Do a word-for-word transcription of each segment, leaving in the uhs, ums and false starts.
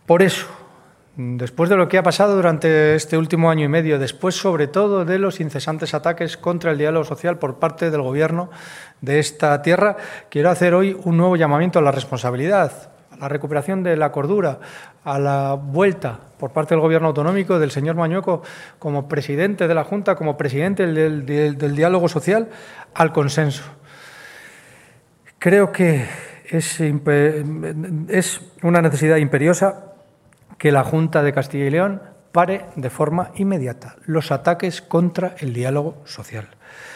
Por eso, después de lo que ha pasado durante este último año y medio, después sobre todo de los incesantes ataques contra el diálogo social por parte del Gobierno de esta tierra, quiero hacer hoy un nuevo llamamiento a la responsabilidad, a la recuperación de la cordura, a la vuelta por parte del Gobierno autonómico del señor Mañueco como presidente de la Junta, como presidente del, del, del diálogo social, al consenso. Creo que es, es una necesidad imperiosa que la Junta de Castilla y León pare de forma inmediata los ataques contra el diálogo social.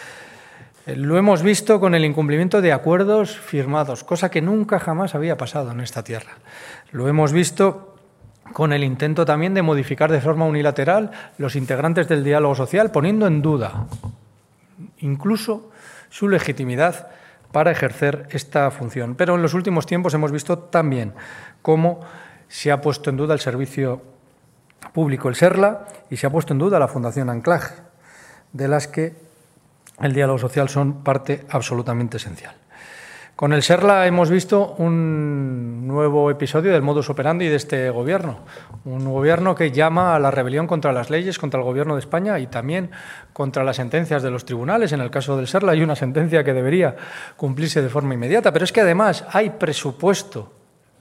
Lo hemos visto con el incumplimiento de acuerdos firmados, cosa que nunca jamás había pasado en esta tierra. Lo hemos visto con el intento también de modificar de forma unilateral los integrantes del diálogo social, poniendo en duda incluso su legitimidad para ejercer esta función. Pero en los últimos tiempos hemos visto también cómo se ha puesto en duda el servicio público, el SERLA, y se ha puesto en duda la Fundación Anclaje, de las que el diálogo social son parte absolutamente esencial. Con el SERLA hemos visto un nuevo episodio del modus operandi de este Gobierno, un Gobierno que llama a la rebelión contra las leyes, contra el Gobierno de España y también contra las sentencias de los tribunales. En el caso del SERLA hay una sentencia que debería cumplirse de forma inmediata, pero es que además hay presupuesto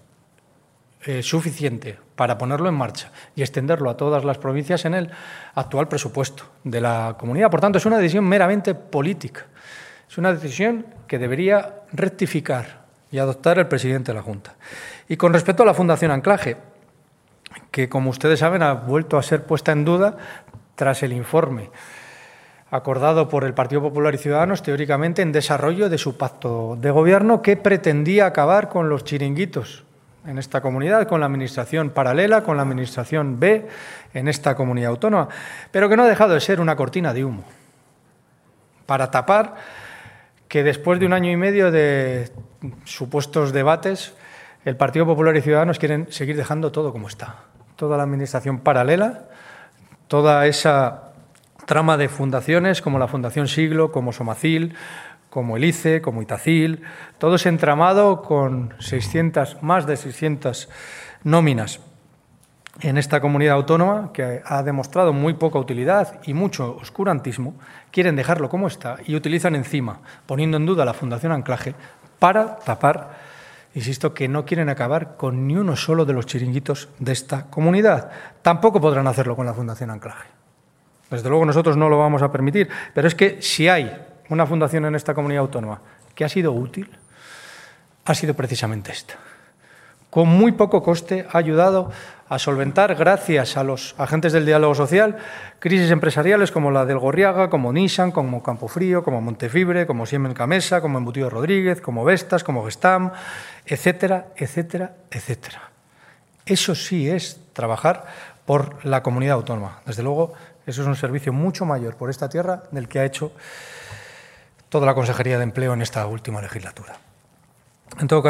Eh, suficiente para ponerlo en marcha y extenderlo a todas las provincias en el actual presupuesto de la comunidad. Por tanto, es una decisión meramente política. Es una decisión que debería rectificar y adoptar el presidente de la Junta. Y con respecto a la Fundación Anclaje, que, como ustedes saben, ha vuelto a ser puesta en duda tras el informe acordado por el Partido Popular y Ciudadanos, teóricamente en desarrollo de su pacto de gobierno que pretendía acabar con los chiringuitos en esta comunidad, con la administración paralela, con la administración B en esta comunidad autónoma, pero que no ha dejado de ser una cortina de humo para tapar que después de un año y medio de supuestos debates, el Partido Popular y Ciudadanos quieren seguir dejando todo como está. Toda la administración paralela, toda esa trama de fundaciones como la Fundación Siglo, como Somacil, como el I C E, como Itacil, todo ese entramado con seiscientas, más de seiscientas nóminas en esta comunidad autónoma, que ha demostrado muy poca utilidad y mucho oscurantismo, quieren dejarlo como está y utilizan encima, poniendo en duda la Fundación Anclaje, para tapar, insisto, que no quieren acabar con ni uno solo de los chiringuitos de esta comunidad. Tampoco podrán hacerlo con la Fundación Anclaje. Desde luego nosotros no lo vamos a permitir, pero es que si hay una fundación en esta comunidad autónoma que ha sido útil, ha sido precisamente esta. Con muy poco coste ha ayudado a solventar, gracias a los agentes del diálogo social, crisis empresariales como la del Gorriaga, como Nissan, como Campofrío, como Montefibre, como Siemens Gamesa, como Embutido Rodríguez, como Vestas, como Gestam, etcétera, etcétera, etcétera. Eso sí es trabajar por la comunidad autónoma. Desde luego, eso es un servicio mucho mayor por esta tierra del que ha hecho toda la Consejería de Empleo en esta última legislatura. En todo caso,